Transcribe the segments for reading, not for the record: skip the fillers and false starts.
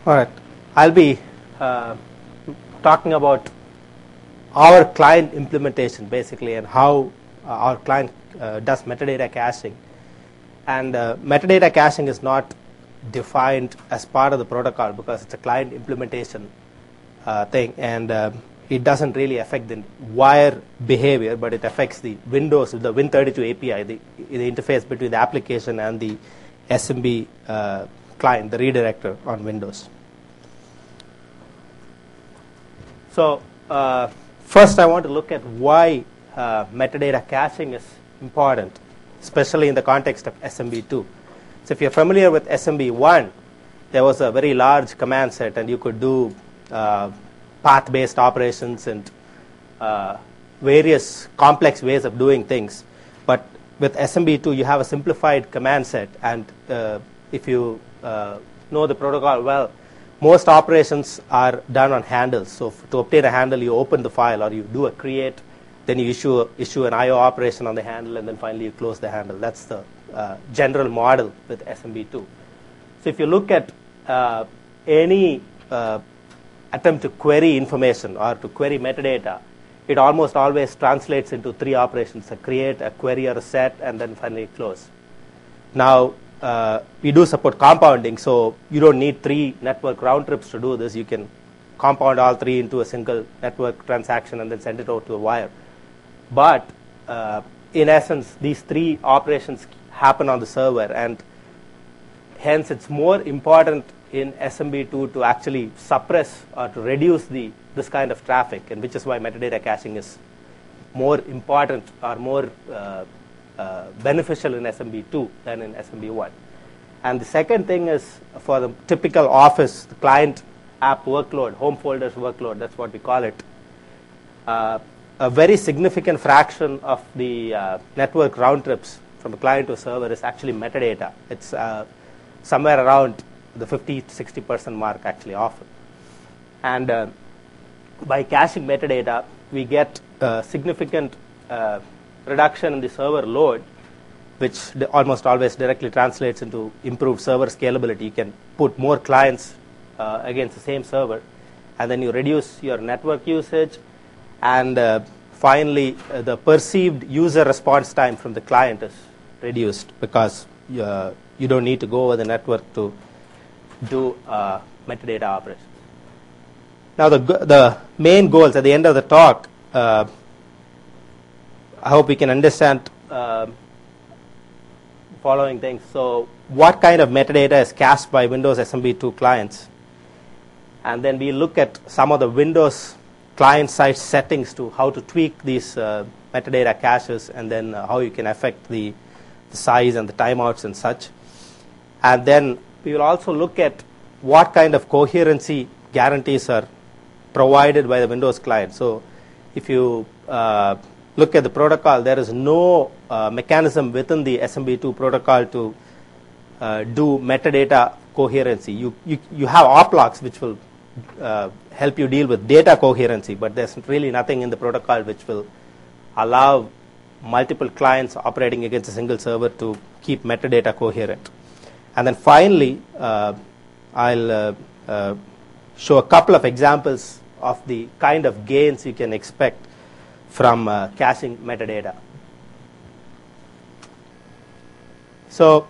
All right. I'll be talking about our client implementation basically and how our client does metadata caching. And metadata caching is not defined as part of the protocol because it's a client implementation thing, and it doesn't really affect the wire behavior, but it affects the Windows, the Win32 API, the interface between the application and the SMB client, the redirector on Windows. So first I want to look at why metadata caching is important, especially in the context of SMB2. So if you're familiar with SMB1, there was a very large command set, and you could do path-based operations and various complex ways of doing things. But with SMB2, you have a simplified command set, and if you know the protocol well, most operations are done on handles. So to obtain a handle, you open the file, or you do a create, then you issue an IO operation on the handle, and then finally you close the handle. That's the general model with SMB2. So if you look at any attempt to query information or to query metadata, it almost always translates into three operations: a create, a query, or a set, and then finally close. Now, we do support compounding, so you don't need 3 network round trips to do this. You can compound all 3 into a single network transaction and then send it over to a wire. But in essence, these 3 operations happen on the server, and hence it's more important in SMB2 to actually suppress or to reduce this kind of traffic, and which is why metadata caching is more important or more beneficial in SMB2 than in SMB1. And the second thing is, for the typical Office, the client app workload, home folders workload, that's what we call it, a very significant fraction of the network round trips from a client to a server is actually metadata. It's somewhere around the 50 to 60% mark actually often. And by caching metadata, we get significant reduction in the server load, which almost always directly translates into improved server scalability. You can put more clients against the same server, and then you reduce your network usage, and finally the perceived user response time from the client is reduced because you don't need to go over the network to do metadata operations. Now the main goals at the end of the talk, I hope we can understand following things. So what kind of metadata is cached by Windows SMB2 clients? And then we look at some of the Windows client-side settings to how to tweak these metadata caches, and then how you can affect the size and the timeouts and such. And then we will also look at what kind of coherency guarantees are provided by the Windows client. So if you look at the protocol, there is no mechanism within the SMB2 protocol to do metadata coherency. You have oplocks which will help you deal with data coherency, but there's really nothing in the protocol which will allow multiple clients operating against a single server to keep metadata coherent. And then finally, I'll show a couple of examples of the kind of gains you can expect from caching metadata. So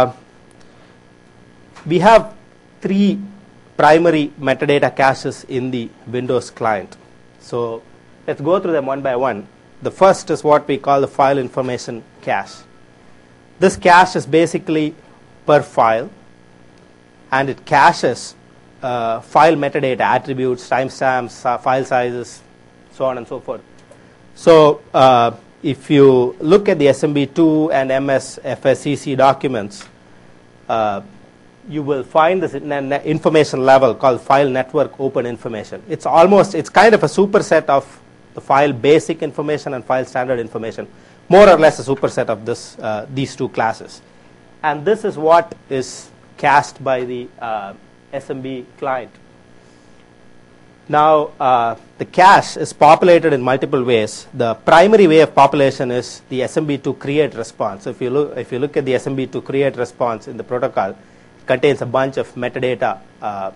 we have 3 primary metadata caches in the Windows client. So let's go through them one by one. The first is what we call the file information cache. This cache is basically per file, and it caches file metadata, attributes, timestamps, file sizes, so on and so forth. So if you look at the SMB2 and MS FSCC documents, you will find this information level called file network open information. It's kind of a superset of the file basic information and file standard information, more or less a superset of these 2 classes. And this is what is cached by the SMB client. Now, the cache is populated in multiple ways. The primary way of population is the SMB2 create response. So if you look at the SMB2 create response in the protocol, it contains a bunch of metadata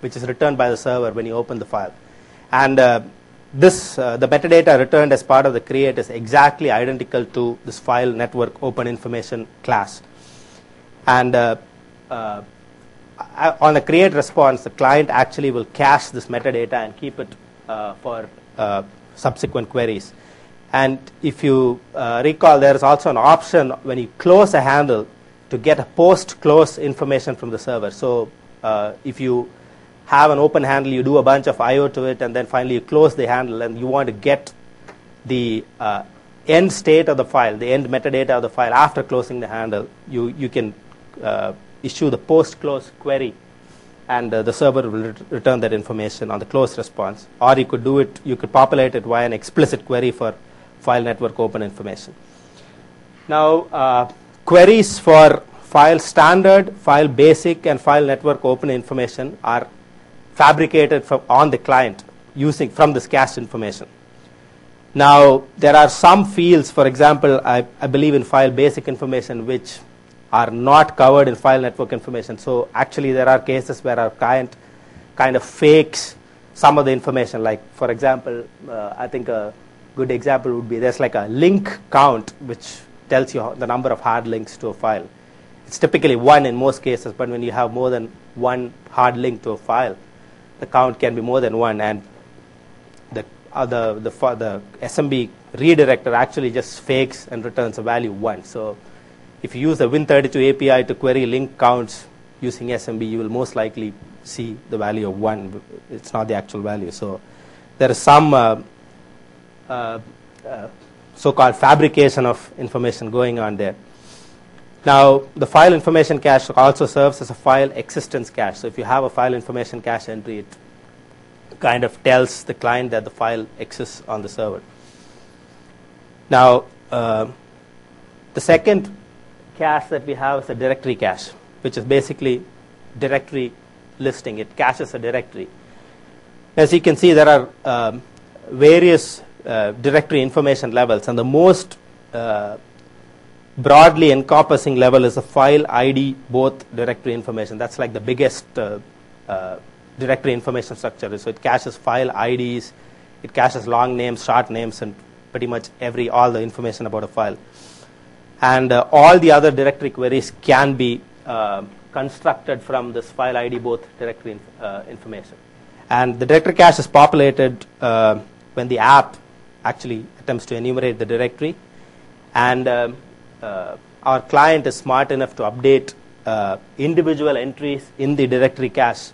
which is returned by the server when you open the file. And the metadata returned as part of the create is exactly identical to this file network open information class. And on a create response, the client actually will cache this metadata and keep it for subsequent queries. And if you recall, there is also an option when you close a handle to get a post-close information from the server. So if you have an open handle, you do a bunch of I/O to it, and then finally you close the handle, and you want to get the end state of the file, the end metadata of the file after closing the handle, you can issue the post-close query, and the server will return that information on the close response. Or you could do it, you could populate it via an explicit query for file network open information. Now, queries for file standard, file basic, and file network open information are fabricated on the client using from this cached information. Now, there are some fields, for example, I believe in file basic information, which are not covered in file network information. So actually there are cases where our client kind of fakes some of the information. Like, for example, I think a good example would be there's like a link count which tells you the number of hard links to a file. It's typically 1 in most cases, but when you have more than one hard link to a file, the count can be more than 1, and the SMB redirector actually just fakes and returns a value 1. So if you use the Win32 API to query link counts using SMB, you will most likely see the value of 1. It's not the actual value. So there is some so-called fabrication of information going on there. Now, the file information cache also serves as a file existence cache. So if you have a file information cache entry, it kind of tells the client that the file exists on the server. Now, the second cache that we have is a directory cache, which is basically directory listing. It caches a directory. As you can see, there are various directory information levels, and the most broadly encompassing level is the file ID both directory information. That's like the biggest directory information structure. So it caches file IDs, it caches long names, short names, and pretty much all the information about a file. And all the other directory queries can be constructed from this file ID both directory information. And the directory cache is populated when the app actually attempts to enumerate the directory, and our client is smart enough to update individual entries in the directory cache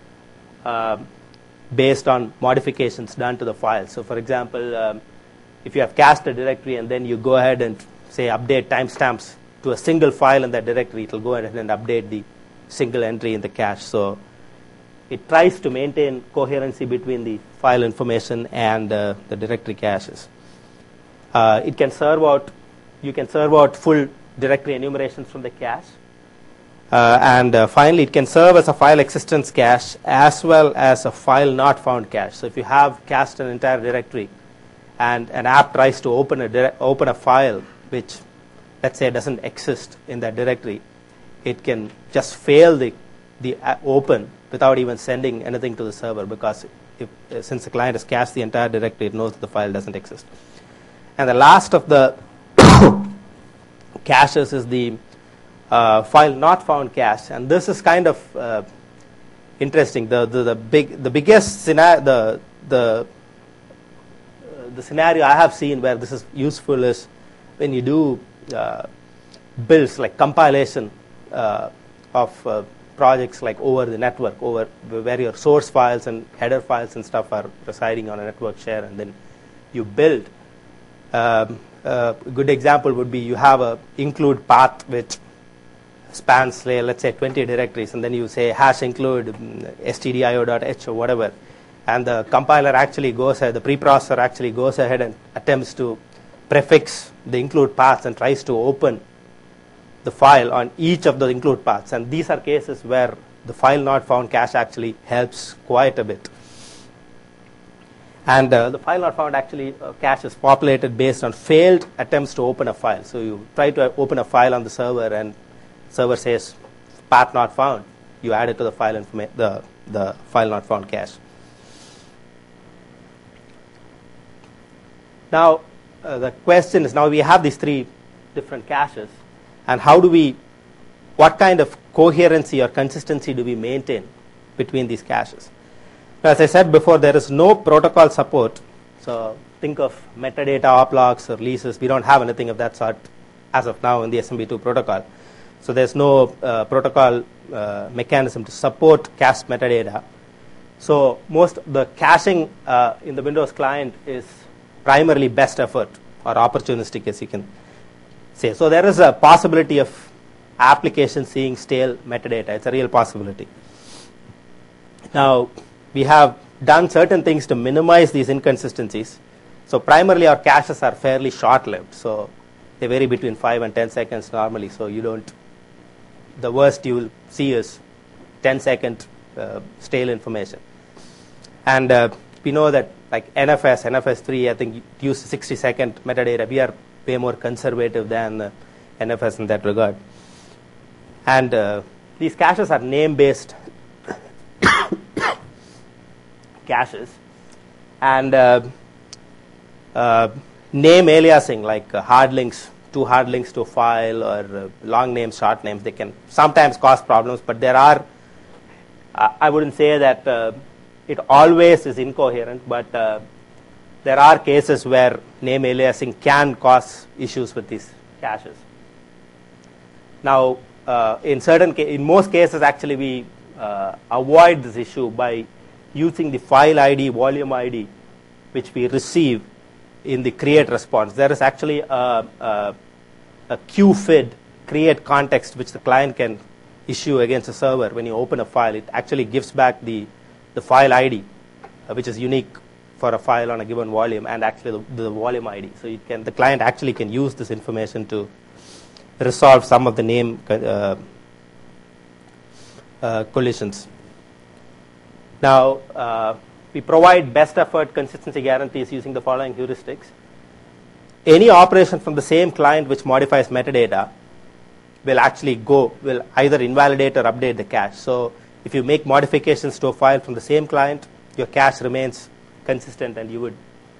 based on modifications done to the file. So for example, if you have cached a directory and then you go ahead and say update timestamps to a single file in that directory, it will go ahead and update the single entry in the cache. So it tries to maintain coherency between the file information and the directory caches. It can serve out, you can serve out full directory enumerations from the cache. And finally, it can serve as a file existence cache as well as a file not found cache. So if you have cached an entire directory and an app tries to open a file which, let's say, doesn't exist in that directory, it can just fail the open without even sending anything to the server, because since the client has cached the entire directory, it knows that the file doesn't exist. And the last of the caches is the file not found cache, and this is kind of interesting. The biggest scenario, the scenario I have seen where this is useful is when you do builds like compilation of projects like over the network, over where your source files and header files and stuff are residing on a network share, and then you build. A good example would be you have a include path which spans, let's say, 20 directories, and then you say hash include stdio.h or whatever, and the compiler actually goes ahead, the preprocessor actually goes ahead and attempts to prefix the include paths and tries to open the file on each of the include paths. And these are cases where the file not found cache actually helps quite a bit. And the file not found actually cache is populated based on failed attempts to open a file. So you try to open a file on the server and server says path not found. You add it to the file the the file not found cache. Now, the question is, now we have these three different caches, and what kind of coherency or consistency do we maintain between these caches? Now, as I said before, there is no protocol support. So think of metadata oplocks or leases. We don't have anything of that sort as of now in the SMB2 protocol. So there's no protocol mechanism to support cache metadata. So most the caching in the Windows client is primarily best effort or opportunistic, as you can say. So there is a possibility of application seeing stale metadata. It's a real possibility. Now, we have done certain things to minimize these inconsistencies. So primarily our caches are fairly short-lived. So they vary between 5 and 10 seconds normally. So the worst you will see is 10-second stale information. And we know that like NFS3, I think it used 60-second metadata. We are way more conservative than NFS in that regard. And these caches are name-based caches. And name aliasing, like hard links, two hard links to a file, or long names, short names, they can sometimes cause problems. But there are, I wouldn't say that it always is incoherent, but there are cases where name aliasing can cause issues with these caches. Now, in most cases, actually, we avoid this issue by using the file ID, volume ID, which we receive in the create response. There is actually a QFID, create context, which the client can issue against the server. When you open a file, it actually gives back the file ID, which is unique for a file on a given volume, and actually the volume ID. So the client actually can use this information to resolve some of the name collisions. Now, we provide best effort consistency guarantees using the following heuristics. Any operation from the same client which modifies metadata will either invalidate or update the cache. So if you make modifications to a file from the same client, your cache remains consistent, and you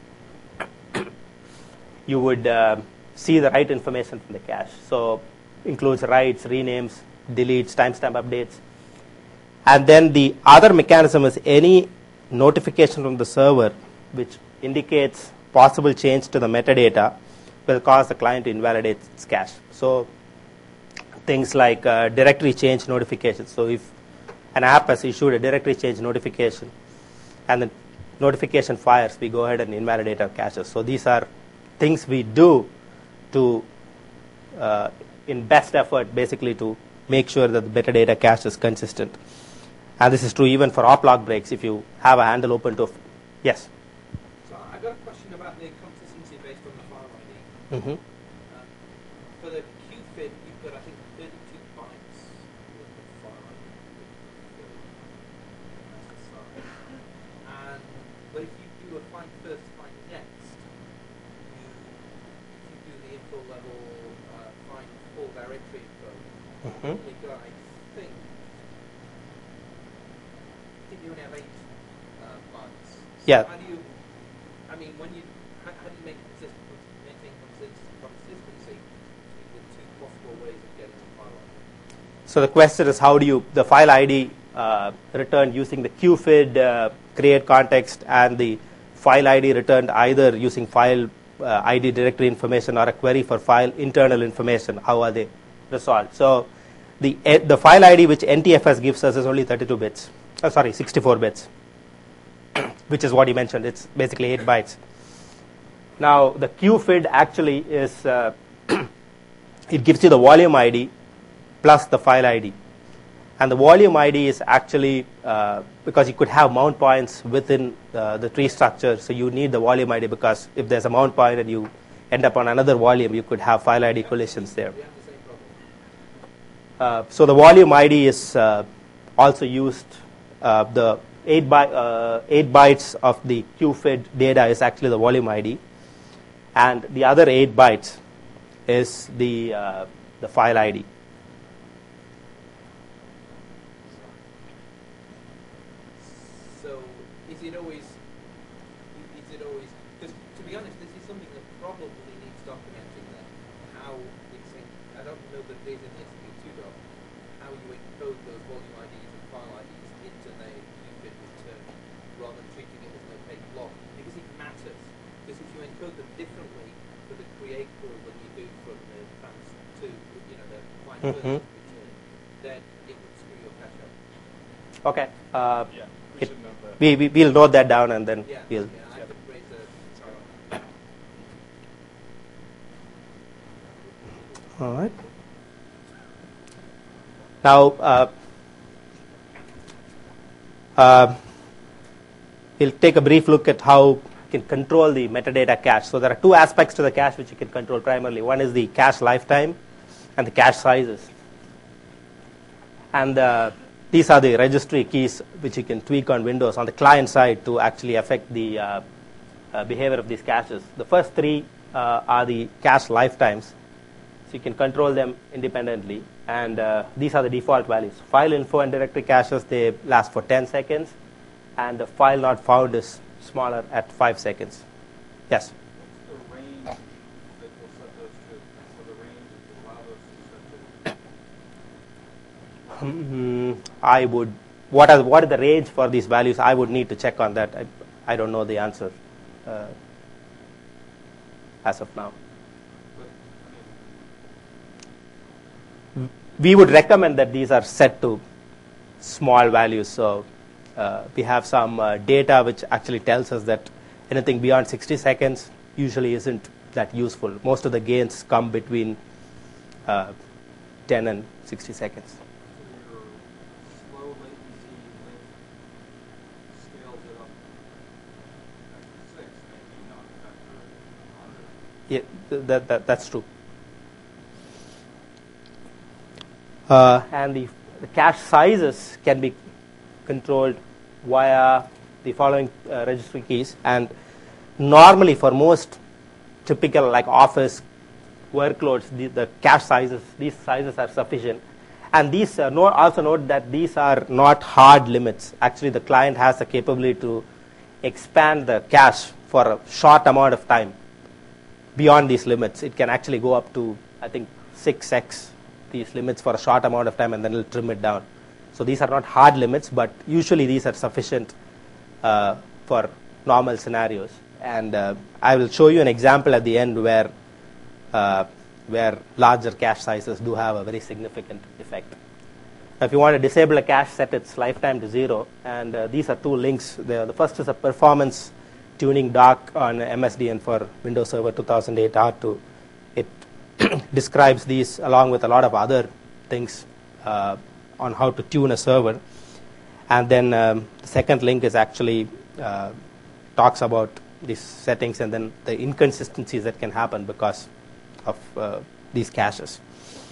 would see the right information from the cache. So includes writes, renames, deletes, timestamp updates. And then the other mechanism is any notification from the server which indicates possible change to the metadata will cause the client to invalidate its cache. So things like directory change notifications. So if an app has issued a directory change notification and the notification fires, we go ahead and invalidate our caches. So these are things we do to, in best effort, basically to make sure that the metadata cache is consistent. And this is true even for op-log breaks. If you have a handle open to, yes. So I got a question about the consistency based on the file ID. Mm-hmm. For the QFID, you've got I think 32 bytes with the file ID. And but if you do a find first, find next, if you do the info level find full directory info, you got I think you only have 8 bytes. So Yeah. how do you maintain consistency between the two possible ways of getting the file ID? So the question is, how do you the file ID returned using the QFID create context, and the file ID returned either using file ID directory information or a query for file internal information? How are they resolved? So the file ID which NTFS gives us is only 32 bits. 64 bits, which is what you mentioned. It's basically 8 bytes. Now, the QFID actually is, it gives you the volume ID plus the file ID. And the volume ID is actually, because you could have mount points within the tree structure, so you need the volume ID, because if there's a mount point and you end up on another volume, you could have file ID collisions there. So the volume ID is also used. The 8 bytes of the QFID data is actually the volume ID, and the other 8 bytes is the file ID. So is it always? Because to be honest, this is something that probably needs documenting. Then how it's. I don't know that it is in the SMB2 doc. How you encode those volume IDs and file IDs into the UBIT return rather than treating it as an opaque block, because it matters. Because if you encode them differently for the create rule than you do from the trans2, the find first return, then it would screw your cache up. Okay. Yeah, we should note that. We'll note that down and then we'll. I could raise a trial. All right. Now, we'll take a brief look at how you can control the metadata cache. So there are two aspects to the cache which you can control primarily. One is the cache lifetime and the cache sizes. And these are the registry keys which you can tweak on Windows on the client side to actually affect the behavior of these caches. The first three are the cache lifetimes. So you can control them independently. And these are the default values. File info and directory caches, they last for 10 seconds. And the file not found is smaller at 5 seconds. Yes? What's the range that we'll set those to? So the range that will allow those to be set to? I would. What is the range for these values? I would need to check on that. I don't know the answer as of now. We would recommend that these are set to small values. So we have some data which actually tells us that anything beyond 60 seconds usually isn't that useful. Most of the gains come between 10 and 60 seconds. So your slow latency link scales it up factor 6, maybe not factor 100. Yeah, that's true. And the cache sizes can be controlled via the following registry keys. And normally for most typical like office workloads, the cache sizes, these sizes are sufficient. And these also note that these are not hard limits. Actually, the client has the capability to expand the cache for a short amount of time. Beyond these limits, it can actually go up to, I think, 6x these limits for a short amount of time, and then it'll trim it down. So these are not hard limits, but usually these are sufficient for normal scenarios. And I will show you an example at the end where larger cache sizes do have a very significant effect. If you want to disable a cache, set its lifetime to 0. And these are two links. The first is a performance tuning doc on MSDN for Windows Server 2008 R2. It describes these along with a lot of other things on how to tune a server. And then the second link is actually talks about these settings and then the inconsistencies that can happen because of these caches.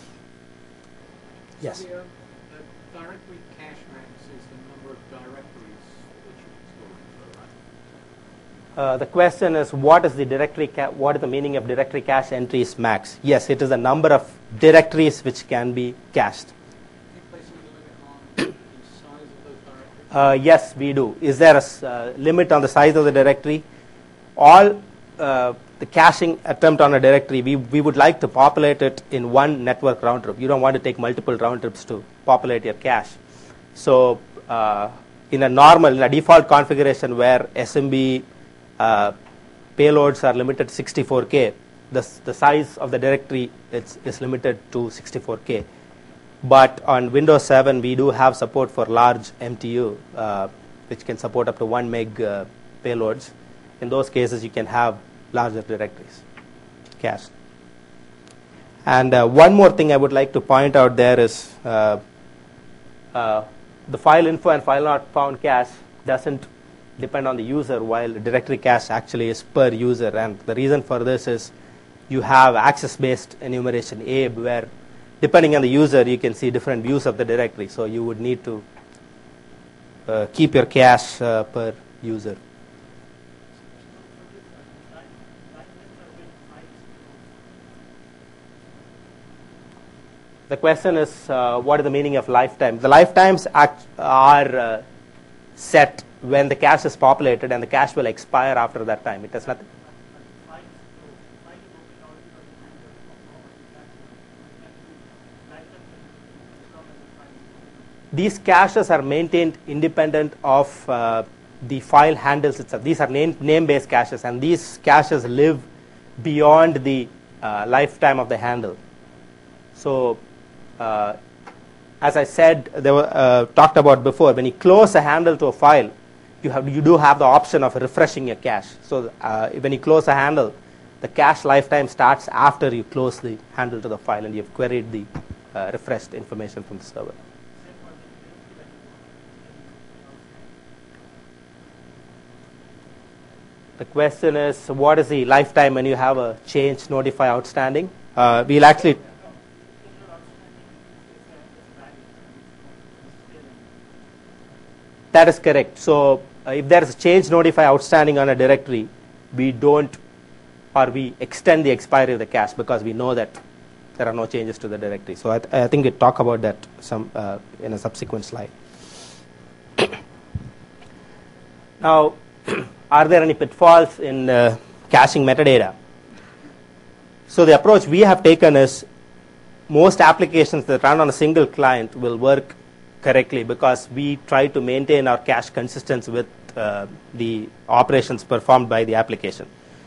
Yes? So the directory cache max is the number of directories that you can store, right? The question is, what is the what is the meaning of directory cache entries max? Yes, it is the number of directories which can be cached. Any place a limit on the size of those directories? Yes, we do. Is there a limit on the size of the directory? All the caching attempt on a directory, we would like to populate it in one network round trip. You don't want to take multiple round trips to populate your cache. So in a default configuration where SMB payloads are limited to 64K, the size of the directory is limited to 64K. But on Windows 7, we do have support for large MTU, which can support up to 1 meg payloads. In those cases, you can have larger directories cached. And one more thing I would like to point out there is the file info and file not found cache doesn't depend on the user, while the directory cache actually is per user. And the reason for this is you have access-based enumeration ABE, where depending on the user, you can see different views of the directory. So you would need to keep your cache per user. The question is, what is the meaning of lifetime? The lifetimes are set when the cache is populated, and the cache will expire after that time. It has nothing. These caches are maintained independent of the file handles itself. These are name-based caches, and these caches live beyond the lifetime of the handle. So, as I said, they were talked about before. When you close a handle to a file, you do have the option of refreshing your cache. So, when you close a handle, the cache lifetime starts after you close the handle to the file and you've queried the refreshed information from the server. The question is, what is the lifetime when you have a change notify outstanding? We'll actually. That is correct. So, if there is a change notify outstanding on a directory, we don't, or we extend the expiry of the cache because we know that there are no changes to the directory. So, I think we'll talk about that some in a subsequent slide. Now, are there any pitfalls in caching metadata? So the approach we have taken is most applications that run on a single client will work correctly because we try to maintain our cache consistency with the operations performed by the application.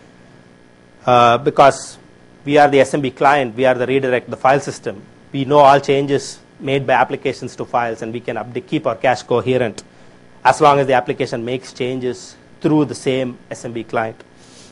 Because we are the SMB client, we are the redirect, the file system. We know all changes made by applications to files, and we can keep our cache coherent as long as the application makes changes through the same SMB client.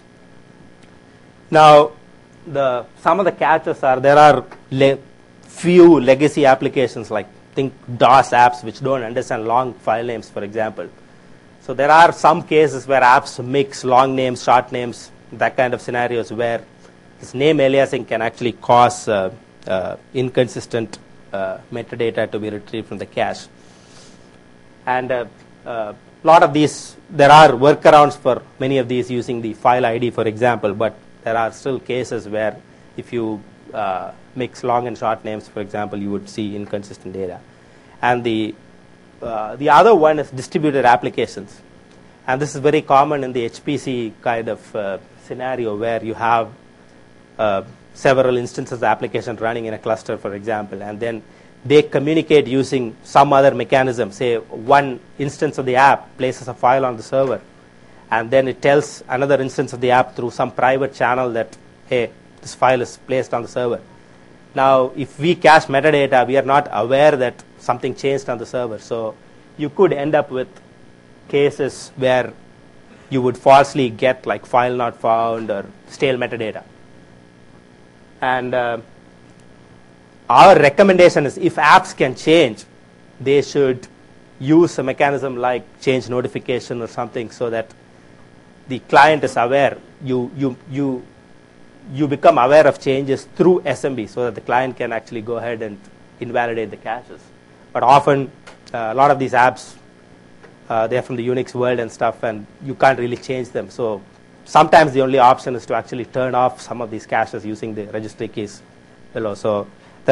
Now, some of the catches are there are few legacy applications like think DOS apps which don't understand long file names, for example. So there are some cases where apps mix long names, short names, that kind of scenarios where this name aliasing can actually cause inconsistent metadata to be retrieved from the cache. And a lot of these, there are workarounds for many of these using the file ID, for example, but there are still cases where if you mix long and short names, for example, you would see inconsistent data. And the other one is distributed applications. And this is very common in the HPC kind of scenario where you have several instances of the application running in a cluster, for example, and then they communicate using some other mechanism. Say one instance of the app places a file on the server, and then it tells another instance of the app through some private channel that, hey, this file is placed on the server. Now, if we cache metadata, we are not aware that something changed on the server. So you could end up with cases where you would falsely get like file not found or stale metadata. And our recommendation is if apps can change, they should use a mechanism like change notification or something so that the client is aware. You become aware of changes through SMB so that the client can actually go ahead and invalidate the caches. But often, a lot of these apps, they're from the Unix world and stuff, and you can't really change them. So sometimes the only option is to actually turn off some of these caches using the registry keys below. So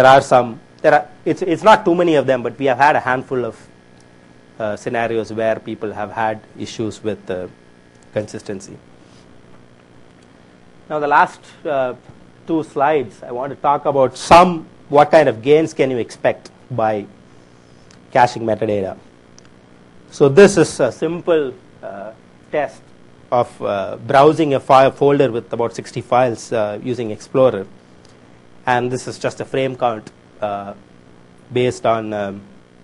it's not too many of them, but we have had a handful of scenarios where people have had issues with consistency. Now the last two slides, I want to talk about what kind of gains can you expect by caching metadata. So this is a simple test of browsing a file folder with about 60 files using Explorer. And this is just a frame count based on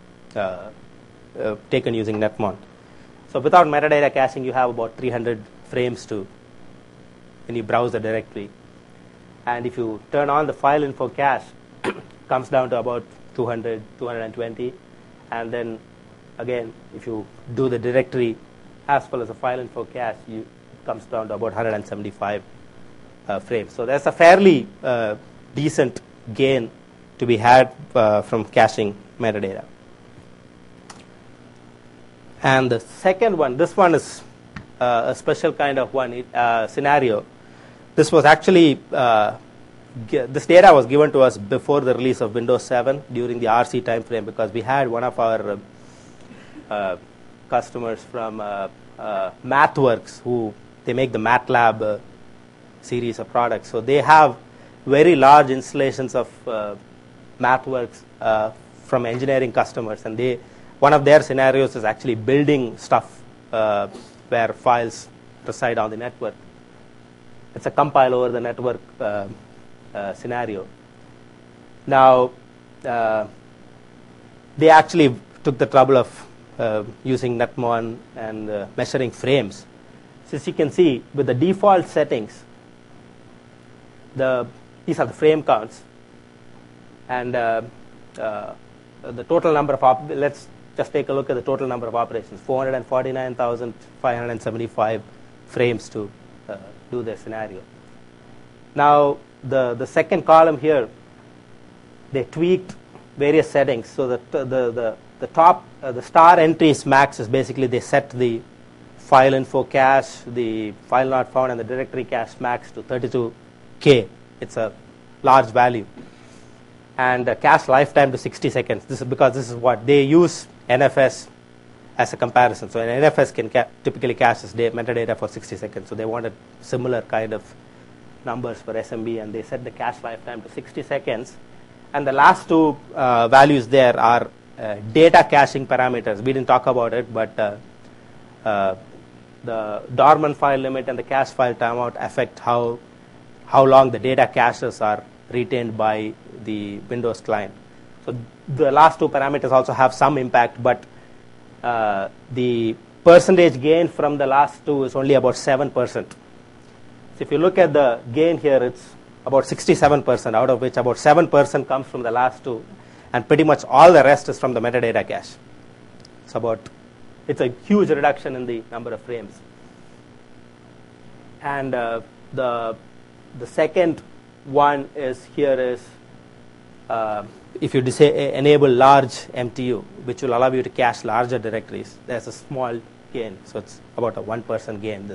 taken using Netmont. So without metadata caching, you have about 300 frames when you browse the directory. And if you turn on the file info cache, comes down to about 200, 220. And then again, if you do the directory as well as the file info cache, it comes down to about 175 frames. So there's a fairly decent gain to be had from caching metadata. And the second one, this one is a special kind of scenario. This was actually, this data was given to us before the release of Windows 7 during the RC time frame because we had one of our customers from MathWorks, who they make the MATLAB series of products. So they have very large installations of MathWorks from engineering customers, and one of their scenarios is actually building stuff where files reside on the network. It's a compile over the network scenario. Now, they actually took the trouble of using NetMon and measuring frames. So as you can see, with the default settings, these are the frame counts, and the total number of let's just take a look at the total number of operations: 449,575 frames to do this scenario. Now, the second column here, they tweaked various settings. So the top, the star entries max is basically they set the file info cache, the file not found, and the directory cache max to 32K. It's a large value. And cache lifetime to 60 seconds. This is because this is what they use NFS as a comparison. So an NFS can typically cache this metadata for 60 seconds. So they wanted similar kind of numbers for SMB, and they set the cache lifetime to 60 seconds. And the last two values there are data caching parameters. We didn't talk about it, but the dormant file limit and the cache file timeout affect how long the data caches are retained by the Windows client. So the last two parameters also have some impact, but the percentage gain from the last two is only about 7%. So if you look at the gain here, it's about 67%, out of which about 7% comes from the last two, and pretty much all the rest is from the metadata cache. It's a huge reduction in the number of frames. And the second one is if you enable large MTU, which will allow you to cache larger directories, there's a small gain. So it's about a 1% gain,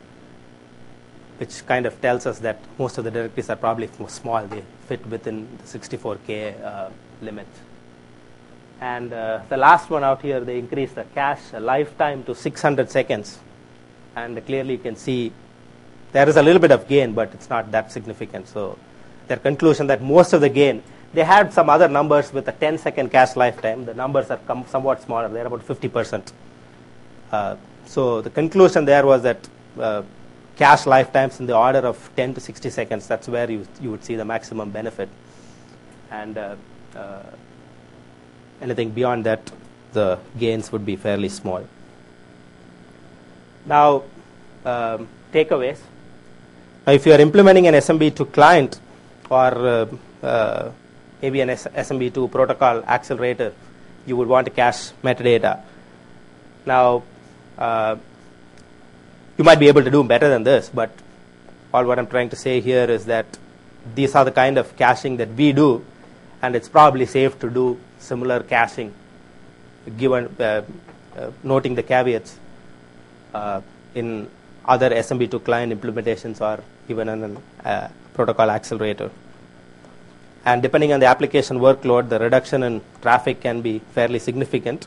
which kind of tells us that most of the directories are probably small. They fit within the 64K limit. And the last one out here, they increase the cache lifetime to 600 seconds. And clearly you can see there is a little bit of gain, but it's not that significant. So their conclusion that most of the gain, they had some other numbers with a 10-second cache lifetime. The numbers are somewhat smaller. They're about 50%. So the conclusion there was that cache lifetimes in the order of 10 to 60 seconds, that's where you would see the maximum benefit. And anything beyond that, the gains would be fairly small. Now, takeaways. Now, if you are implementing an SMB2 client or maybe an SMB2 protocol accelerator, you would want to cache metadata. Now, you might be able to do better than this, but all what I'm trying to say here is that these are the kind of caching that we do, and it's probably safe to do similar caching, given noting the caveats in other SMB2 client implementations or even in a protocol accelerator. And depending on the application workload, the reduction in traffic can be fairly significant.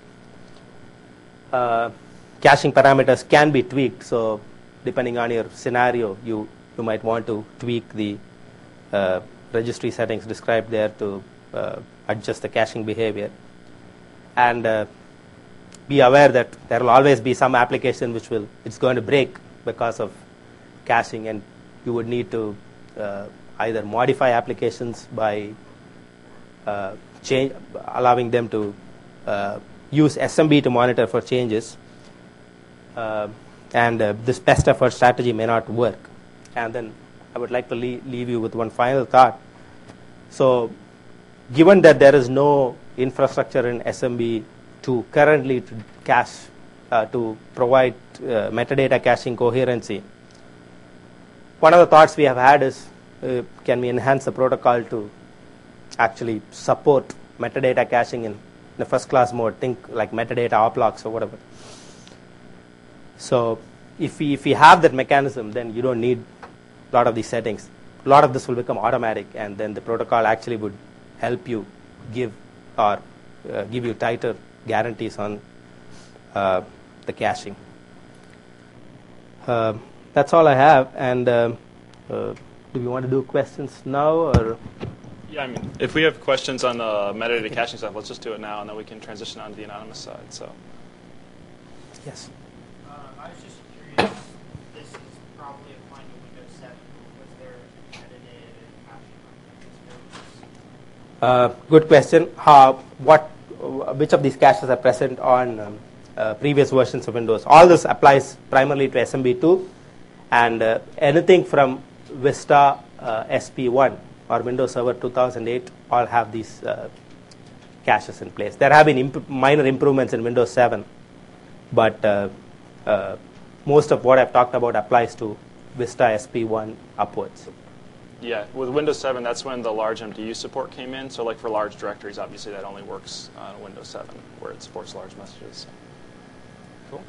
Caching parameters can be tweaked, so depending on your scenario, you might want to tweak the registry settings described there to adjust the caching behavior. And be aware that there will always be some application it's going to break because of caching, and you would need to either modify applications by allowing them to use SMB to monitor for changes, and this best effort strategy may not work. And then I would like to leave you with one final thought. So given that there is no infrastructure in SMB2 currently to cache, to provide metadata caching coherency, one of the thoughts we have had is, can we enhance the protocol to actually support metadata caching in the first class mode, think like metadata oplocks or whatever. So if we have that mechanism, then you don't need a lot of these settings. A lot of this will become automatic, and then the protocol actually would help you give you tighter guarantees on the the caching. That's all I have. And do we want to do questions now, or? Yeah, I mean, if we have questions on the metadata caching stuff, let's just do it now, and then we can transition on to the anonymous side. So, Yes. I was just curious, this is probably applying to Windows 7. Was there metadata caching on this? Good question. Which of these caches are present on previous versions of Windows? All this applies primarily to SMB2, and anything from Vista SP1 or Windows Server 2008 all have these caches in place. There have been minor improvements in Windows 7, but most of what I've talked about applies to Vista SP1 upwards. yeah, with Windows 7, that's when the large MDU support came in. So, like for large directories, obviously that only works on Windows 7, where it supports large messages. Cool.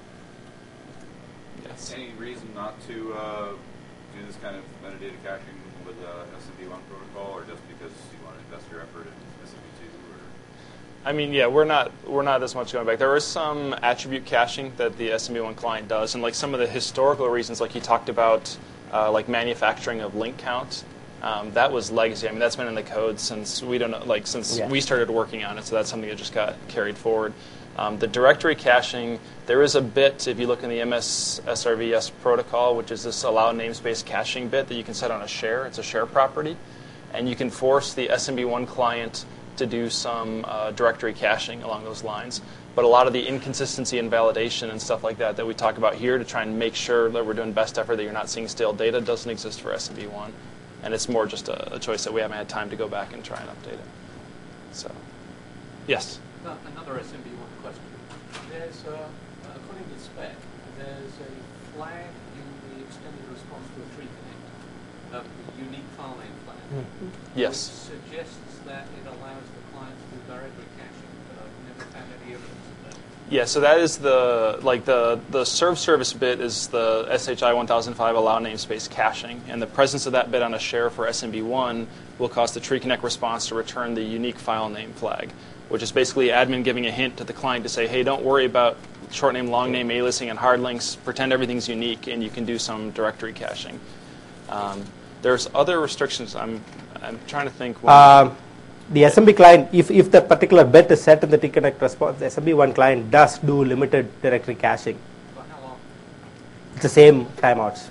Yes. Any reason not to do this kind of metadata caching with SMB1 protocol, or just because you want to invest your effort in SMB2? Or? I mean, yeah, we're not this much going back. There is some attribute caching that the SMB1 client does, and like some of the historical reasons, like he talked about, like manufacturing of link count. That was legacy. I mean, that's been in the code since we started working on it. So that's something that just got carried forward. The directory caching, there is a bit, if you look in the MS SRVS protocol, which is this allow namespace caching bit that you can set on a share. It's a share property. And you can force the SMB1 client to do some directory caching along those lines. But a lot of the inconsistency and validation and stuff like that we talk about here to try and make sure that we're doing best effort, that you're not seeing stale data, doesn't exist for SMB1. And it's more just a choice that we haven't had time to go back and try and update it. So, yes? Another SMB1 question. There's, according to the spec, there's a flag in the extended response to a tree connect, the unique file name flag. Yes. Which suggests that it allows the client to do directory caching, but I've never found any evidence of that. Yeah, so that is the serve service bit is the SHI 1005 allow namespace caching, and the presence of that bit on a share for SMB1 will cause the tree connect response to return the unique file name flag, which is basically admin giving a hint to the client to say, hey, don't worry about short name, long name, aliasing, and hard links. Pretend everything's unique, and you can do some directory caching. There's other restrictions. I'm trying to think. The SMB client, if the particular bit is set in the T-Connect response, the SMB1 client does do limited directory caching. For how long? It's the same timeouts.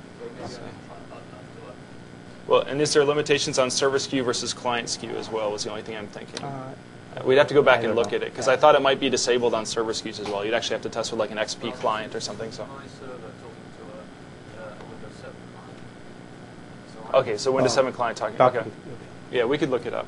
Well, and is there limitations on server SKU versus client SKU as well, was the only thing I'm thinking. We'd have to go back and look at it, because I thought it might be disabled on server SKUs as well. You'd actually have to test with like an XP client or something. So. My server talking to a Windows 7 client. So Okay, so Windows 7 client talking. Okay. Yeah, we could look it up.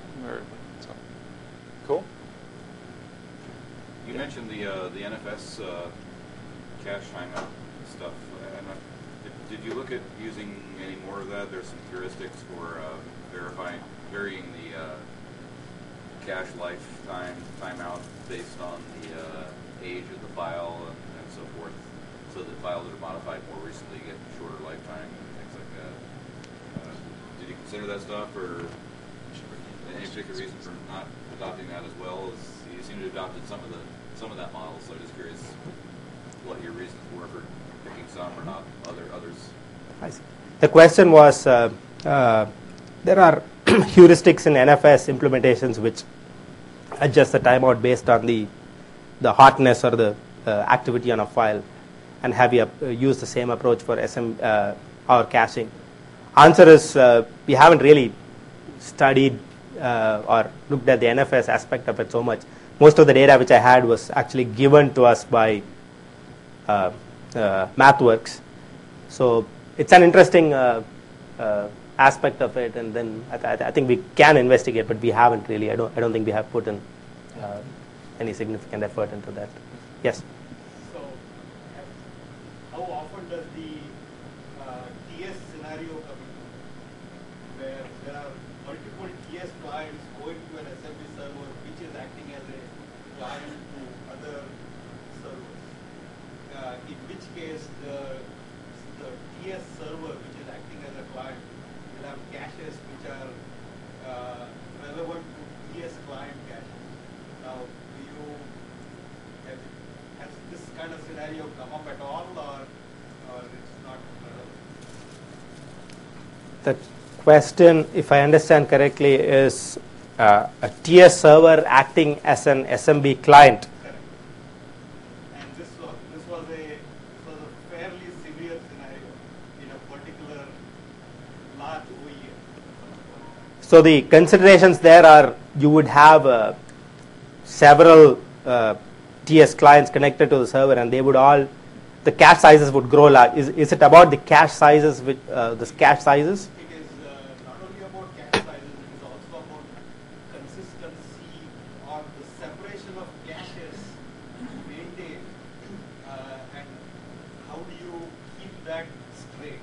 Cool. You mentioned the NFS cache timeout stuff. Did you look at using any more of that? There's some heuristics for varying the cache lifetime timeout based on the age of the file and so forth, so that files that are modified more recently get shorter lifetime and things like that. Did you consider that stuff, or any particular reason for not adopting that as well? You seem to have adopted some of that model, so I'm just curious what your reasons were for picking some or not others. I see. The question was, there are heuristics in NFS implementations which adjust the timeout based on the hotness or the activity on a file, and have you used the same approach for our caching? Answer is we haven't really studied or looked at the NFS aspect of it so much. Most of the data which I had was actually given to us by MathWorks. So it's an interesting aspect of it, and then I think we can investigate, but we haven't really. I don't think we have put in any significant effort into that. Yes. So, how often does the TS scenario come in, where there are multiple TS clients going to an assembly server, which is acting as a client to other servers? In which case, the TS server, which is acting as a client, will have caches which are relevant to TS client caches. Now, has this kind of scenario scenario come up at all, or it's not relevant? The question, if I understand correctly, is a TS server acting as an SMB client. Correct. And this was a fairly severe scenario in a particular large OEM. So the considerations there are you would have several TS clients connected to the server, and they would all, the cache sizes would grow large. Is it about the cache sizes? The cache sizes? It is not only about cache sizes, it is also about consistency or the separation of caches maintained, and how do you keep that straight?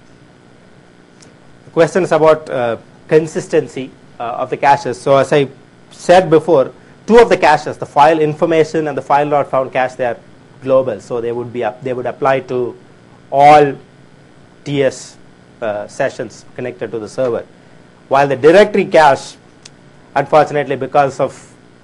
The question is about consistency of the caches. So as I said before, two of the caches, the file information and the file not found cache, they are global. So they would apply to all TS sessions connected to the server. While the directory cache, unfortunately, because of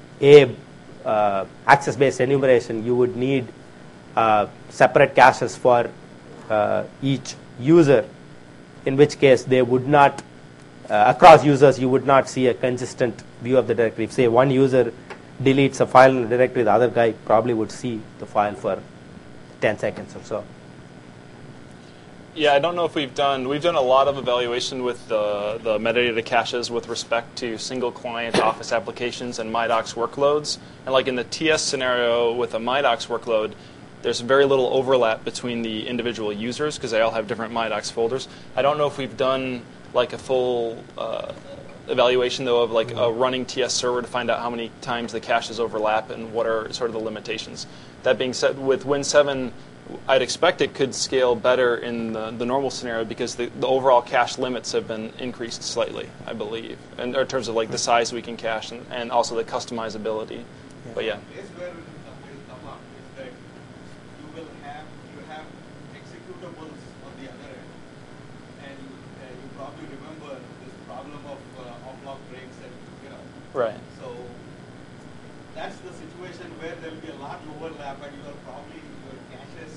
access-based enumeration, you would need separate caches for each user, in which case they would not, across users, you would not see a consistent view of the directory. If, say, one user deletes a file in the directory, the other guy probably would see the file for 10 seconds or so. Yeah, I don't know if we've done a lot of evaluation with the metadata caches with respect to single client Office applications and MyDocs workloads. And like in the TS scenario with a MyDocs workload, there's very little overlap between the individual users because they all have different MyDocs folders. I don't know if we've done like a full evaluation though of like a running TS server to find out how many times the caches overlap and what are sort of the limitations. That being said, with Win7, I'd expect it could scale better in the normal scenario because the overall cache limits have been increased slightly, I believe, in terms of like the size we can cache and also the customizability. Yeah. But yeah. The place where it will come up is that you have executables on the other end, and you probably remember this problem of off-log breaks and Right. So that's the situation where there will be a lot of overlap, and your caches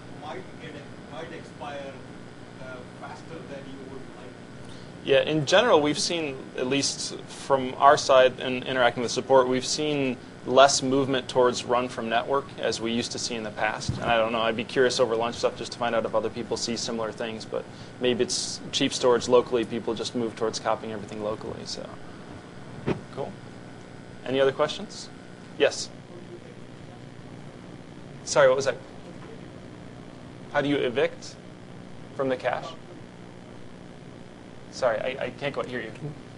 might expire faster than you would like. Yeah, in general, we've seen, at least from our side and interacting with support, we've seen less movement towards run from network as we used to see in the past. And I don't know, I'd be curious over lunch stuff just to find out if other people see similar things, but maybe it's cheap storage locally, people just move towards copying everything locally. So, cool. Any other questions? Yes? Sorry, what was that? How do you evict from the cache? Sorry, I can't quite hear you.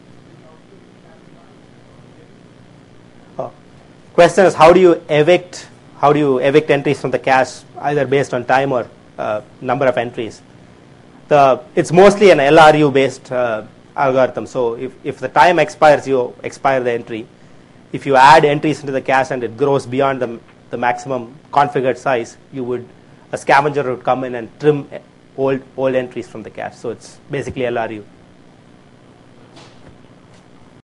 Question is how do you evict entries from the cache, either based on time or number of entries? It's mostly an LRU based algorithm. So if the time expires, you expire the entry. If you add entries into the cache and it grows beyond the maximum configured size, a scavenger would come in and trim old entries from the cache. So it's basically LRU.